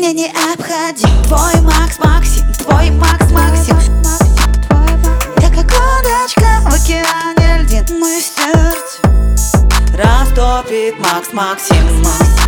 Мне необходим твой Макс Максим, твой Макс Максим. Я как удочка в океане льдин, мое сердце растопит Макс Максим.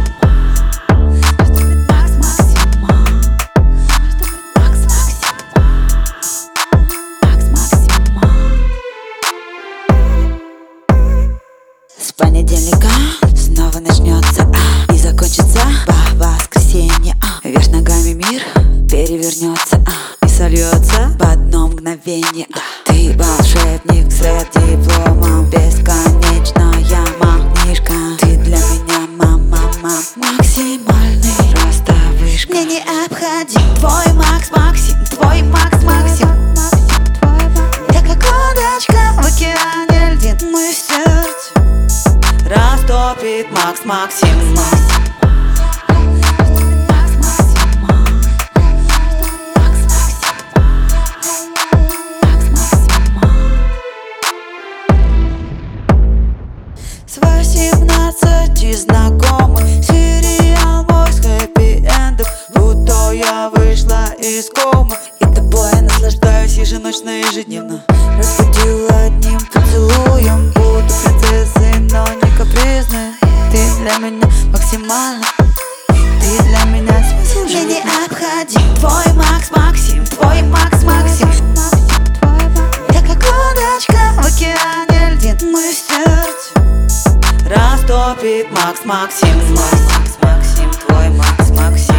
С понедельника снова начнется и закончится по воскресенье. Вверх ногами мир перевернется и сольется в одно мгновение. Ты волшебник с дипломом, бесконечная манишка. Ты для меня мама, максимальный просто вышка. Мне необходим твой Макс Максим, твой Макс Максим. Я как удочка в океане льдин, мое сердце растопит Макс Максим. С 18 знакомый сериал мой с хэппи-эндом, будто я вышла из комы. И тобой я наслаждаюсь еженочно, ежедневно. Разбудил одним поцелуем, буду принцессой, но не капризной. Ты для меня максимально, ты для меня смысл жизни. Мне необходим твой Макс Максим, твой Макс Максим. Я как удочка в океане льдин, мое сердце растопит Макс Максим. Макс Максим, твой Макс Максим.